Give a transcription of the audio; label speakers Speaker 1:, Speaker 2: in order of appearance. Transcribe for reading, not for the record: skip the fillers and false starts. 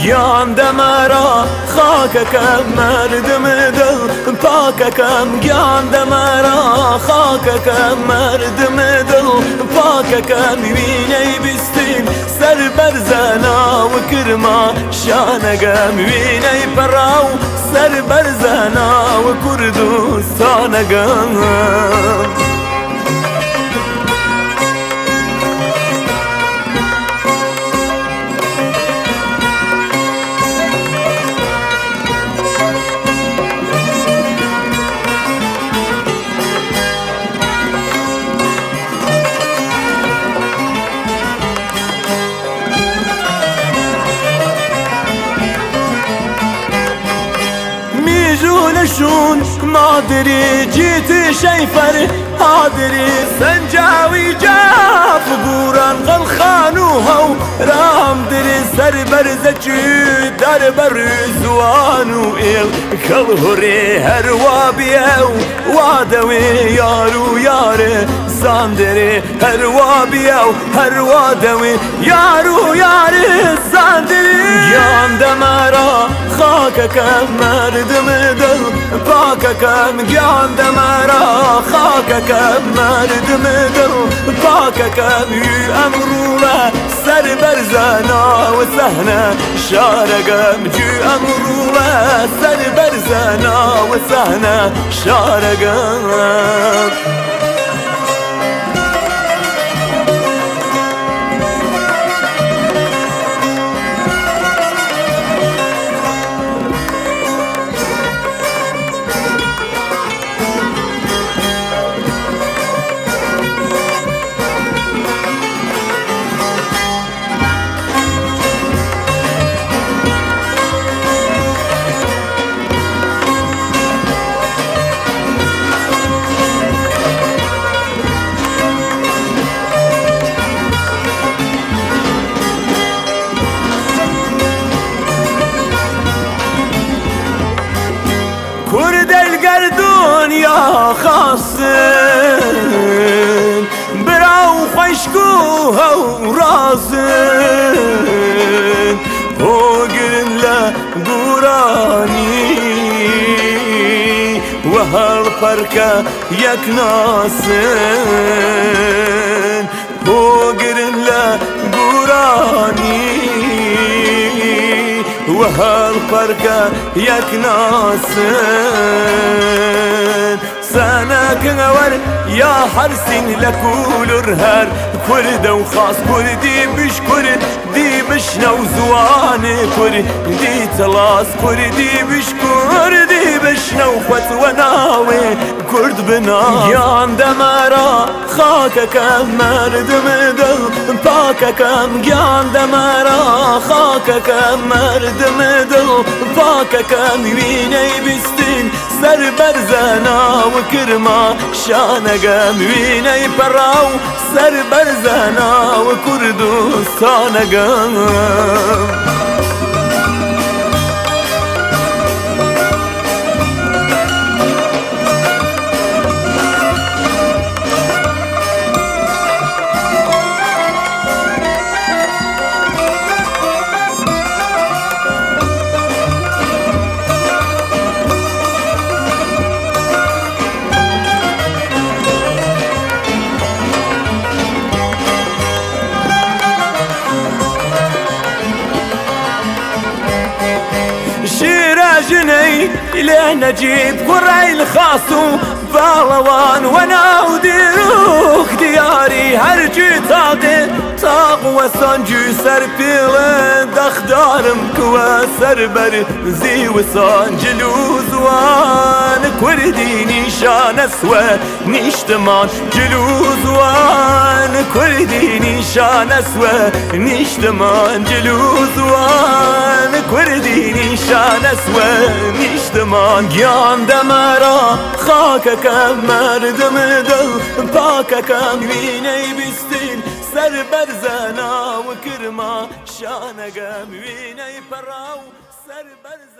Speaker 1: گیان دمرا خاککم مردم دل پاککم گیان دمرا خاککم مردم دل پاککم وینەی بیستین سەر بەرزەنا و کرما شانەگەم وینەی پەڕا و سەر بەرزەنا و کوردستانەگەم شون مادري جيت شيفر هادري سنجاوي جاف بوران غلخانوها رام دري سر برزجي در برزوانو إل كالهوري هروابيو وادوي يارو ياري ساندري هروابيو هروادوي يارو ياري ساندري جان دمرا خاككم مردم دل پاککم گیان دمرا خاککم مردم دل پاککم یو امروه سر برزنا و صحنه شارگم جو امروه سر برزنا و صحنه شارگم كرد القردون يا خاصن براو خشكوها وراسن وقرن لا قراني وهالفركة يك ناسن وقرن لا قراني وهالفرقة يك ناسن سناك غور يا حرسين لكول رهار كرد وخاص كردي بش كردي بش نوزوان كردي تلاس كردي بش كردي بش نوخت وناوي كرد بنا يان دمرا خاككم مردم دل پاککم گیان دمرا خاککم مردم دل پاککم وینەی بیستین سەر بەرزەنا و کرما شانەگەم وینەی پەڕا و سەر بەرزەنا و کوردستانەگەم جني إلى نجيب قرعي الخاصو بالوان وانا وديروك دياري هرجي طاقي طاق وسانجو سر بيلن دخدارم كوا سر برزي وسانجلو زوان كردي نيشان اسوى نيشتمان جلو زوان كردي نيشان اسوى نيشتمان جلو زوان كردي نيشان اسوى نيشتمان گیان دمرا خاککم مردم دل پاککم وینەی بیستین سەر بەرزەنا و کرما شانەگەم وینەی پەڕا و سەر بەرزەنا